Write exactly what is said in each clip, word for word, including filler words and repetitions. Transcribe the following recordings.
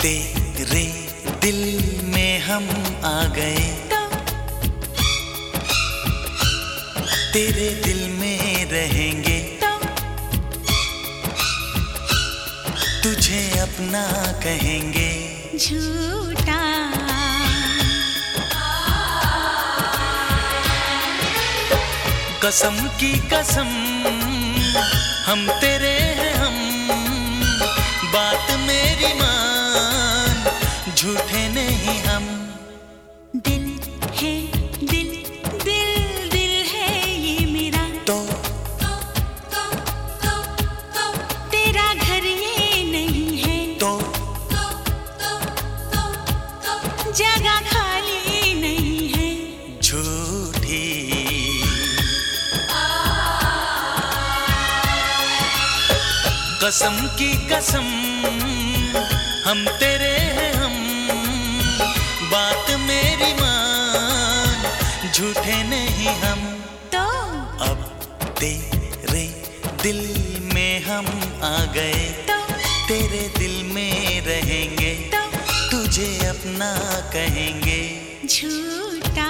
तेरे दिल में हम आ गए, तेरे दिल में रहेंगे, तुझे अपना कहेंगे। झूठा कसम की कसम हम तेरे हैं हम, बात मेरी मान, झूठे नहीं हम। दिल है दिल दिल दिल है ये मेरा, तो तेरा घर ये नहीं है, तो जगह खाली नहीं है। झूठी कसम की कसम हम तेरे हैं हम, बात मेरी मान, झूठे नहीं हम। तो अब तेरे दिल में हम आ गए, तो तेरे दिल में रहेंगे, तो तुझे अपना कहेंगे। झूठा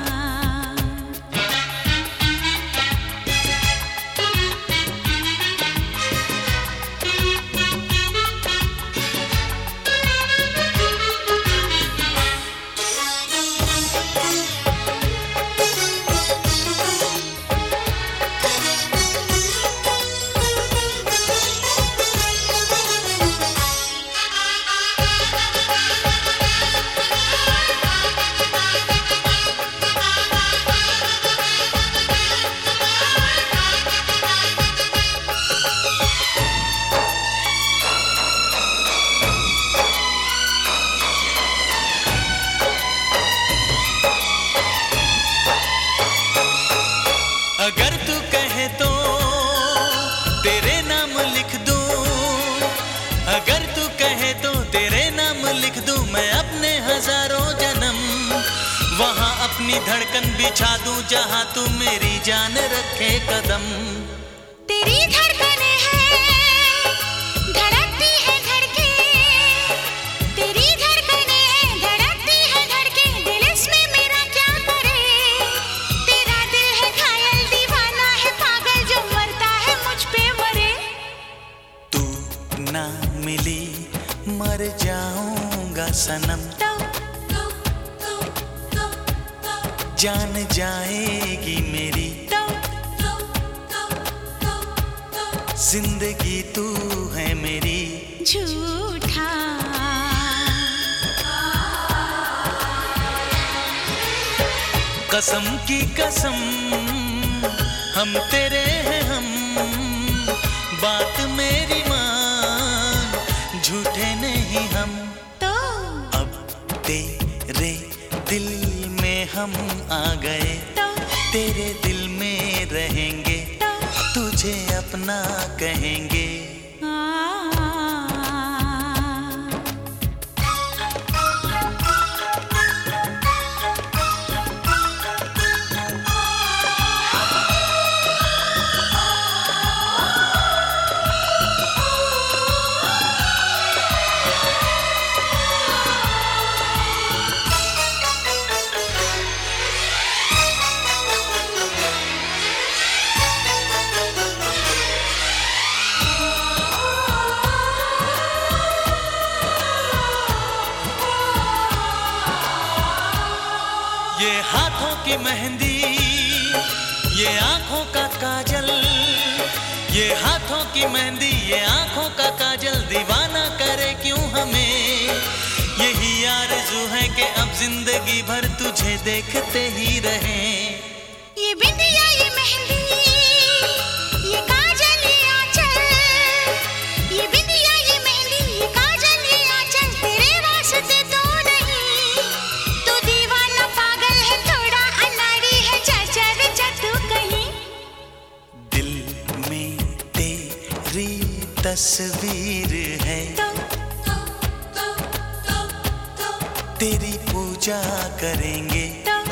अगर तू कहे तो तेरे नाम लिख दूं, अगर तू कहे तो तेरे नाम लिख दूं, मैं अपने हजारों जन्म वहां अपनी धड़कन बिछा दूं, जहां तू मेरी जान रखे कदम। तेरी धड़कनें हैं धड़कती है धड़के, तेरी धड़कनें हैं धड़कती है धड़के, दिल इसमें मेरा क्या करे। तेरा दिल है घायल दीवाना है पागल, जो मरता है मुझ पे मरे। तू ना मिली मर जाऊंगा सनम, जान जाएगी मेरी जिंदगी, तू है मेरी। झूठा कसम की कसम हम तेरे हैं हम, बात मेरी मान, झूठे नहीं हम। तो अब तेरे दिल में हम आ गए, तो तेरे दिल में रहेंगे, तो तुझे अपना कहेंगे। ये हाथों की मेहंदी, ये आंखों का काजल, ये हाथों की मेहंदी, ये आंखों का काजल, दीवाना करे क्यों हमें। यही आरज़ू है कि अब जिंदगी भर तुझे देखते ही रहें। ये बिंदिया ये मेहंदी ये काजल ये आंचल, ये बिंदिया ये मेहंदी ये काजल ये आंचल, तेरे वास्ते तो नहीं। तू दीवाना पागल है थोड़ा अनाड़ी है, चाचा रे तू कहीं। दिल में तेरी तस्वीर है, तो तेरी पूजा करेंगे,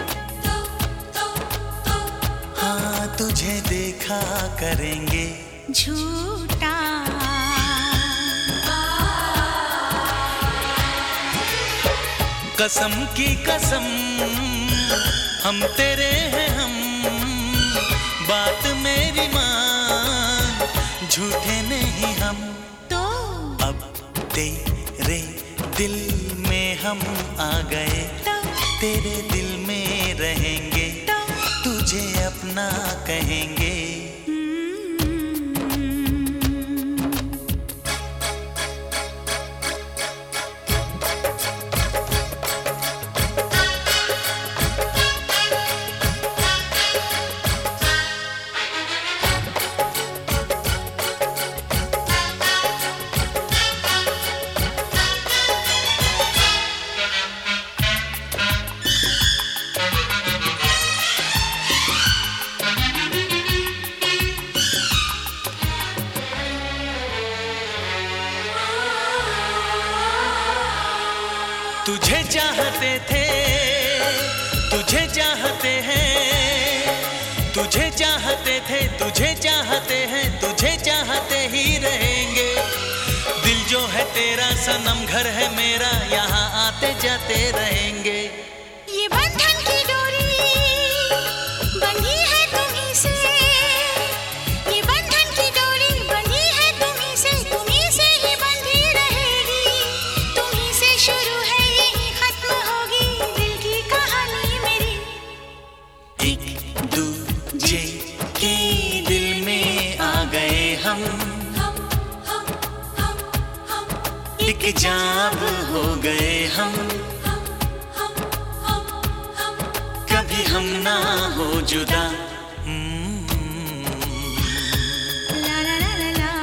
हाँ तुझे देखा करेंगे। झूठा कसम की कसम हम तेरे हैं हम, बात मेरी मान, झूठे नहीं हम। तो अब तेरे दिल में हम आ गए, तो तेरे दिल में रहेंगे, तो तुझे अपना कहेंगे। तुझे चाहते थे, तुझे चाहते हैं, तुझे चाहते थे, तुझे चाहते हैं, तुझे चाहते ही रहेंगे। दिल जो है तेरा सनम, घर है मेरा, यहाँ आते जाते रहेंगे। ये बंधन की डोरी बंधी है तुम्हीं से, ये बंधन की डोरी बंधी है तुम्हीं से, तुम्हीं से ही बंधी रहेगी, तुम्हीं से शुरू है यही खत्म होगी दिल की कहानी मेरी। एक दूजे के दिल में आ गए हम, एक जाब हो गए हम, कभी हम ना हो जुदा। ला ला ला ला ला।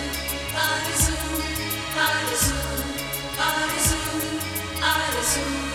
Arzu, arzu, arzu.